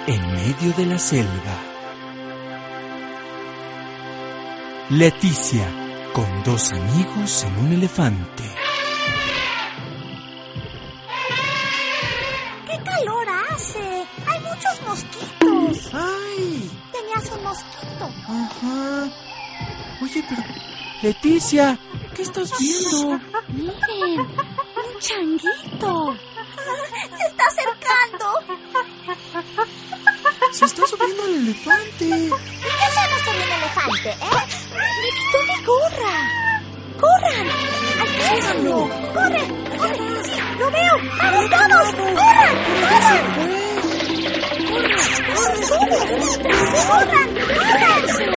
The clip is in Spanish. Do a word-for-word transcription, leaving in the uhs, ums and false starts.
en medio de la selva. Leticia, con dos amigos en un elefante. ¡Qué calor hace! ¡Hay muchos mosquitos! ¡Ay! Tenías un mosquito. Ajá. Oye, pero... Leticia, ¿qué estás viendo? Miren, un changuito. Se está acercando. Se está subiendo al elefante. ¿Y qué hacemos con un elefante, eh? ¡Me quitó mi gorra! ¡Corran! ¡Alcánzalo! ¡Corre! ¡Corre! ¡Sí! ¡Lo veo! ¡Vamos todos! ¡Corran! ¡Corran! ¡Corran! ¡Corran! ¡Corran! ¡Corran!